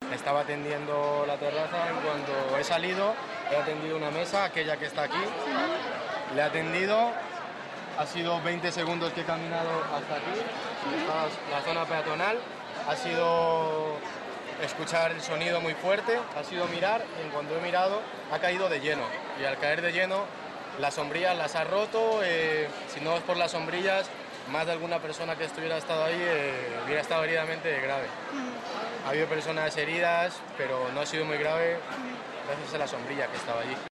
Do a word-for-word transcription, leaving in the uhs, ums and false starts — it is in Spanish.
Estaba atendiendo la terraza, en cuanto he salido, he atendido una mesa, aquella que está aquí, le he atendido, ha sido veinte segundos que he caminado hasta aquí, hasta la zona peatonal, ha sido escuchar el sonido muy fuerte, ha sido mirar, y en cuanto he mirado, ha caído de lleno, y al caer de lleno, las sombrillas las ha roto, eh, si no es por las sombrillas, más de alguna persona que estuviera estado ahí eh, hubiera estado heridamente grave. Ha habido personas heridas, pero no ha sido muy grave gracias a la sombrilla que estaba allí.